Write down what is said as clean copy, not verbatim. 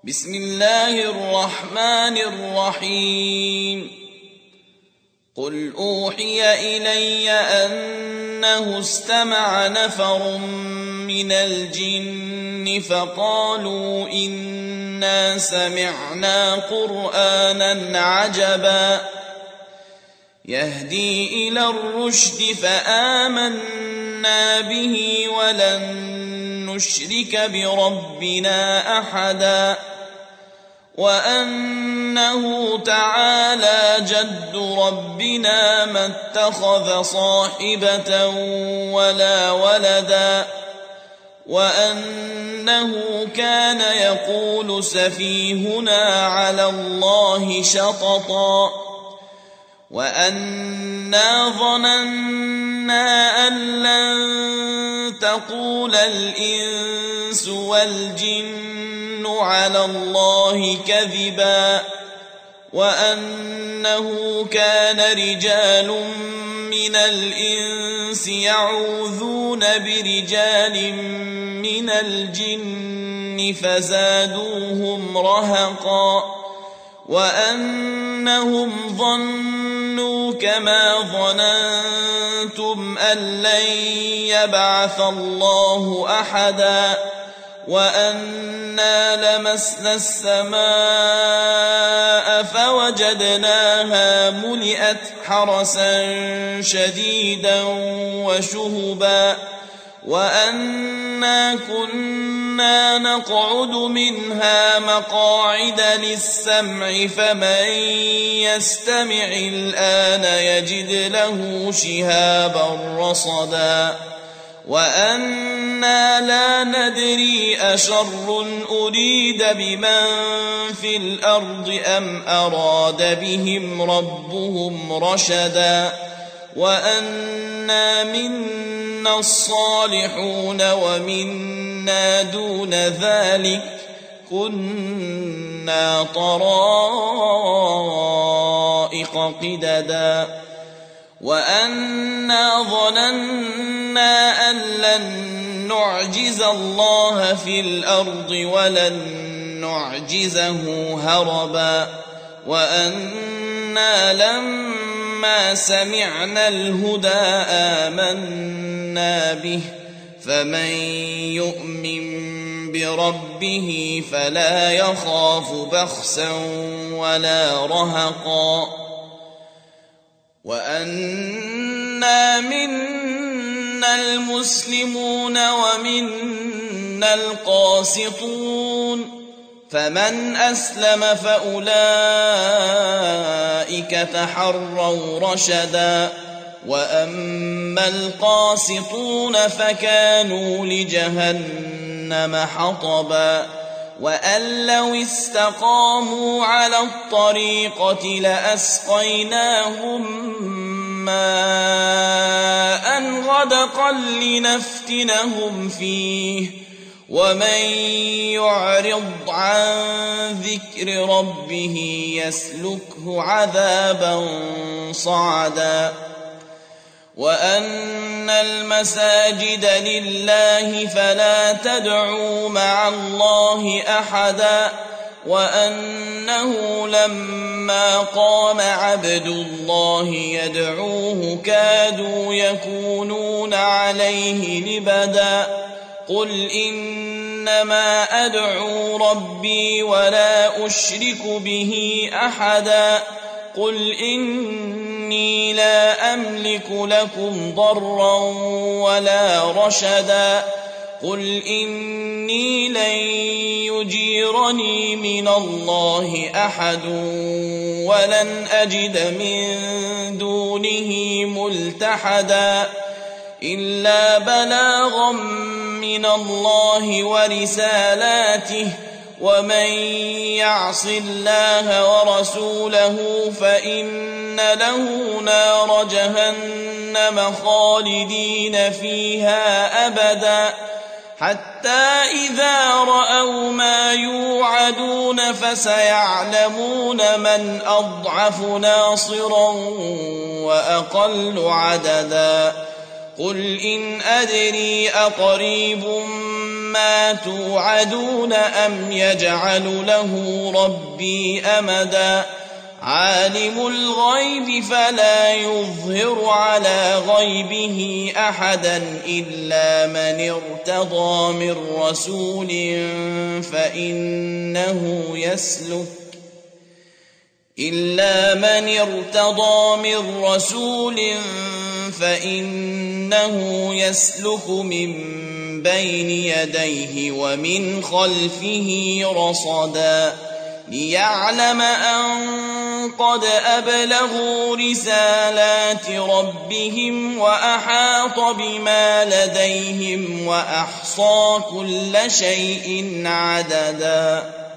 بسم الله الرحمن الرحيم قل أوحي إلي أنه استمع نفر من الجن فقالوا إنا سمعنا قرآنا عجبا يهدي إلى الرشد فآمنا به ولن نشرك بربنا أحدا وأنه تعالى جد ربنا ما اتخذ صاحبة ولا ولدا وأنه كان يقول سفيهنا على الله شططا وأنا ظننا أن لن تقول الإنس والجن على الله كذبا وأنه كان رجال من الإنس يعوذون برجال من الجن فزادوهم رهقا وأنهم ظنوا كما ظننتم أن لن يبعث الله أحدا وأنا لمسنا السماء فوجدناها ملئت حرسا شديدا وشهبا وأنا كنا نقعد منها مقاعد للسمع فمن يستمع الآن يجد له شهابا رصدا وأنا لا ندري أشر أريد بمن في الأرض أم أراد بهم ربهم رشدا وأنا منا الصالحون ومنا دون ذلك كنا طرائق قددا وأنا ظننا أن لن نعجز الله في الأرض ولن نعجزه هربا وأنا لما سمعنا الهدى آمنا به فمن يؤمن بربه فلا يخاف بخسا ولا رهقا وأنا منا المسلمون ومنا القاسطون فمن أسلم فأولئك تحروا رشدا وأما القاسطون فكانوا لجهنم حطبا وأن لو استقاموا على الطريقة لأسقيناهم ماء غدقا لنفتنهم فيه ومن يعرض عن ذكر ربه يسلكه عذابا صعدا وأن المساجد لله فلا تدعوا مع الله أحدا وأنه لما قام عبد الله يدعوه كادوا يكونون عليه لبدا قل إنما أدعو ربي ولا أشرك به أحدا قل إني لا أملك لكم ضرا ولا رشدا قل إني لن يجيرني من الله أحد ولن أجد من دونه ملتحدا إلا بلاغا من الله ورسالاته ومن يعص الله ورسوله فإن له نار جهنم خالدين فيها أبدا حتى إذا رأوا ما يوعدون فسيعلمون من أضعف ناصرا وأقل عددا قل إن أدري أقريب ما توعدون أم يجعل له ربي أمدا عالم الغيب فلا يظهر على غيبه أحدا إلا من ارتضى من رسول فإنه يسلك من بين يديه ومن خلفه رصدا ليعلم أن قد أبلغوا رسالات ربهم وأحاط بما لديهم وأحصى كل شيء عددا